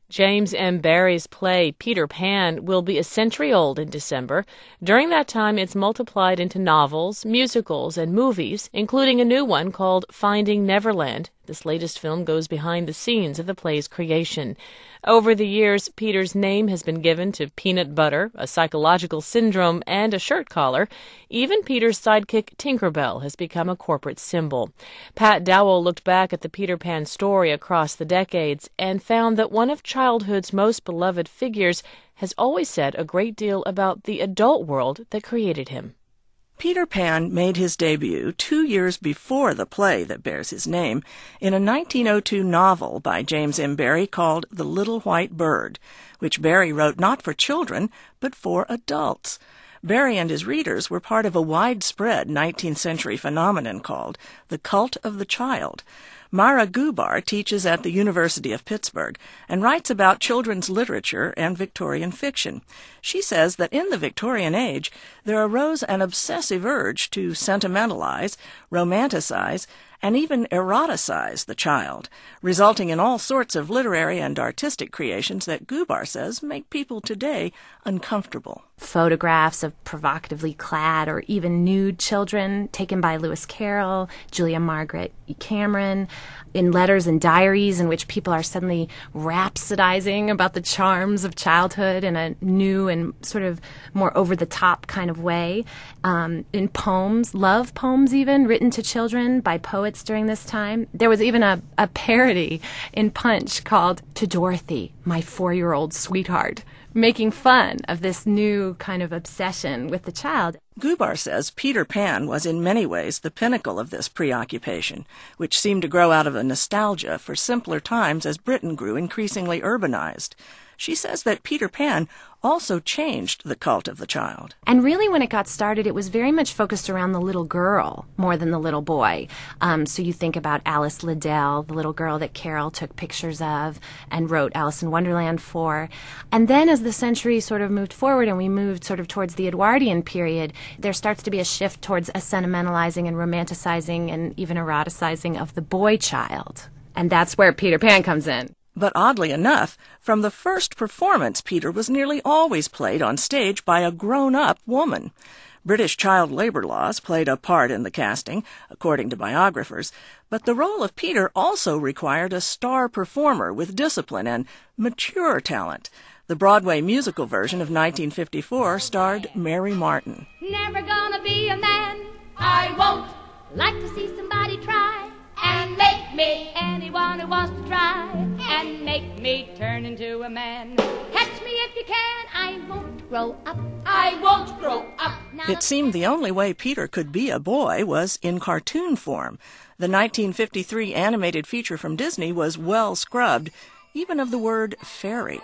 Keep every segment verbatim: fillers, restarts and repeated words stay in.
James M. Barrie's play Peter Pan will be a century old in December. During that time, it's multiplied into novels, musicals, and movies, including a new one called Finding Neverland. This latest film goes behind the scenes of the play's creation. Over the years, Peter's name has been given to peanut butter, a psychological syndrome, and a shirt collar. Even Peter's sidekick Tinkerbell has become a corporate symbol. Pat Dowell looked back at the Peter Pan story across the decades and found that one of childhood's most beloved figures has always said a great deal about the adult world that created him. Peter Pan made his debut two years before the play that bears his name in a nineteen oh two novel by James M. Barrie called The Little White Bird, which Barrie wrote not for children, but for adults. Barrie and his readers were part of a widespread nineteenth century phenomenon called the cult of the child. Mara Gubar teaches at the University of Pittsburgh and writes about children's literature and Victorian fiction. She says that in the Victorian age, there arose an obsessive urge to sentimentalize, romanticize, and even eroticize the child, resulting in all sorts of literary and artistic creations that Gubar says make people today uncomfortable. Photographs of provocatively clad or even nude children taken by Lewis Carroll, Julia Margaret Cameron, in letters and diaries in which people are suddenly rhapsodizing about the charms of childhood in a new and sort of more over-the-top kind of way. Um, in poems, love poems even, written to children by poets during this time. There was even a, a parody in Punch called To Dorothy, My Four-Year-Old Sweetheart, making fun of this new kind of obsession with the child. Gubar says Peter Pan was in many ways the pinnacle of this preoccupation, which seemed to grow out of a nostalgia for simpler times as Britain grew increasingly urbanized. She says that Peter Pan also changed the cult of the child. And really when it got started, it was very much focused around the little girl more than the little boy. Um, so you think about Alice Liddell, the little girl that Carroll took pictures of and wrote Alice in Wonderland for. And then as the century sort of moved forward and we moved sort of towards the Edwardian period, there starts to be a shift towards a sentimentalizing and romanticizing and even eroticizing of the boy child. And that's where Peter Pan comes in. But oddly enough, from the first performance, Peter was nearly always played on stage by a grown-up woman. British child labor laws played a part in the casting, according to biographers, but the role of Peter also required a star performer with discipline and mature talent. The Broadway musical version of nineteen fifty-four starred Mary Martin. Never gonna be a man, I won't. Like to see somebody try and make me anyone who wants to try and make me turn into a man. Catch me if you can, I won't grow up, I won't grow up. Now it seemed the only way Peter could be a boy was in cartoon form. The nineteen fifty-three animated feature from Disney was well scrubbed, even of the word fairy.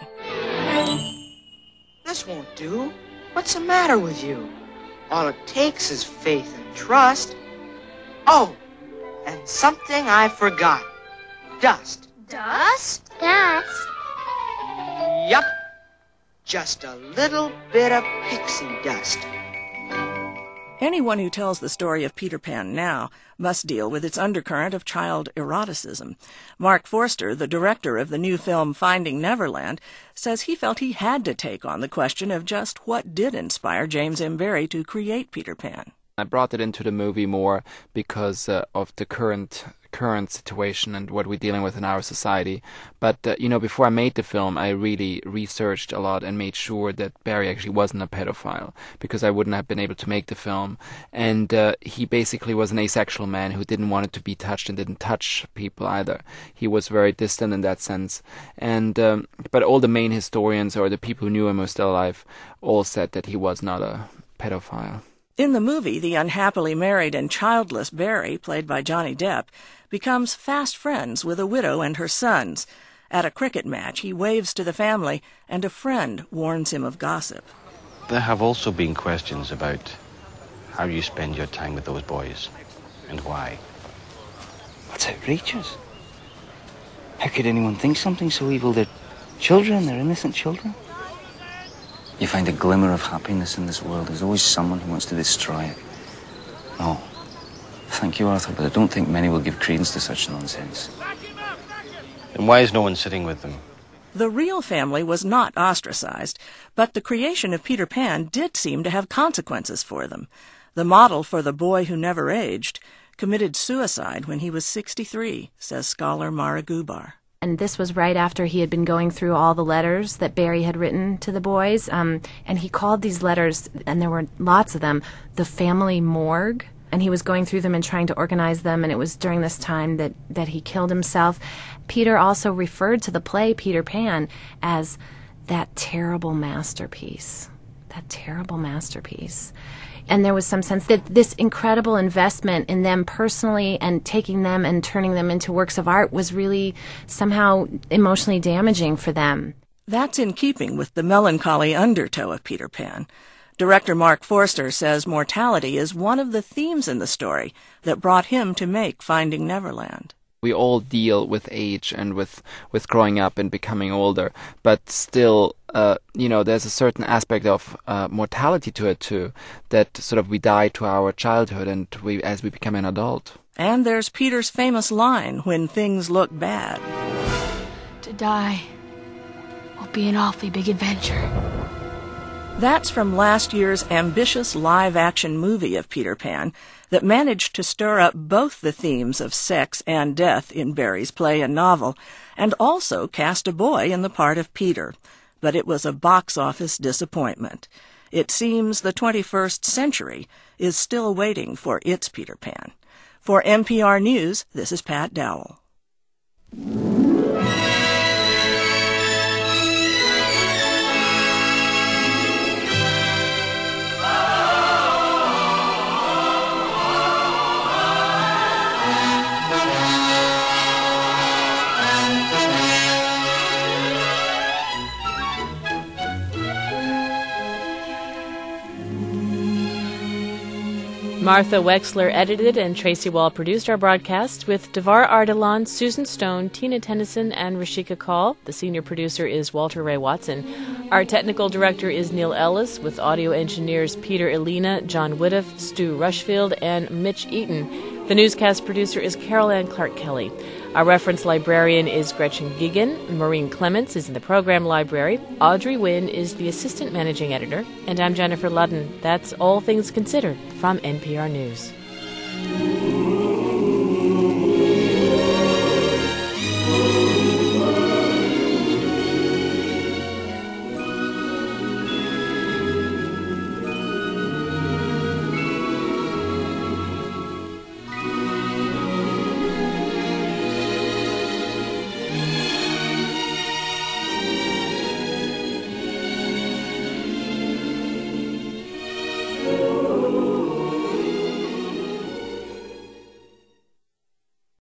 This won't do. What's the matter with you? All it takes is faith and trust. Oh, and something I forgot. Dust. Dust? Dust? Yup. Just a little bit of pixie dust. Anyone who tells the story of Peter Pan now must deal with its undercurrent of child eroticism. Mark Forster, the director of the new film Finding Neverland, says he felt he had to take on the question of just what did inspire James M. Barrie to create Peter Pan. I brought it into the movie more because uh, of the current current situation and what we're dealing with in our society. But, uh, you know, before I made the film, I really researched a lot and made sure that Barrie actually wasn't a pedophile, because I wouldn't have been able to make the film. And uh, he basically was an asexual man who didn't want it to be touched and didn't touch people either. He was very distant in that sense. And um, but all the main historians or the people who knew him who were still alive all said that he was not a pedophile. In the movie, the unhappily married and childless Barrie, played by Johnny Depp, becomes fast friends with a widow and her sons. At a cricket match, he waves to the family, and a friend warns him of gossip. There have also been questions about how you spend your time with those boys, and why. That's outrageous. How could anyone think something so evil? They're children, they're innocent children. You find a glimmer of happiness in this world. There's always someone who wants to destroy it. No. Thank you, Arthur, but I don't think many will give credence to such nonsense. Then why is no one sitting with them, The real family was not ostracized, but the creation of Peter Pan did seem to have consequences for them. The model for the boy who never aged committed suicide when he was sixty-three, says scholar Mara Gubar. And this was right after he had been going through all the letters that Barrie had written to the boys. Um, and he called these letters, and there were lots of them, the family morgue. And he was going through them and trying to organize them, and it was during this time that, that he killed himself. Peter also referred to the play Peter Pan as that terrible masterpiece. That terrible masterpiece. And there was some sense that this incredible investment in them personally and taking them and turning them into works of art was really somehow emotionally damaging for them. That's in keeping with the melancholy undertow of Peter Pan. Director Mark Forster says mortality is one of the themes in the story that brought him to make Finding Neverland. We all deal with age and with, with growing up and becoming older, but still, uh, you know, there's a certain aspect of uh, mortality to it too, that sort of we die to our childhood and we as we become an adult. And there's Peter's famous line when things look bad. To die will be an awfully big adventure. That's from last year's ambitious live-action movie of Peter Pan that managed to stir up both the themes of sex and death in Barrie's play and novel, and also cast a boy in the part of Peter. But it was a box office disappointment. It seems the twenty-first century is still waiting for its Peter Pan. For N P R News, this is Pat Dowell. Martha Wexler edited and Tracy Wall produced our broadcast with Devar Ardalan, Susan Stone, Tina Tennyson, and Rashika Kaul. The senior producer is Walter Ray Watson. Our technical director is Neil Ellis, with audio engineers Peter Elena, John Woodruff, Stu Rushfield, and Mitch Eaton. The newscast producer is Carol Ann Clark-Kelly. Our reference librarian is Gretchen Gigan. Maureen Clements is in the program library. Audrey Wynn is the assistant managing editor. And I'm Jennifer Ludden. That's All Things Considered from N P R News. Thank you.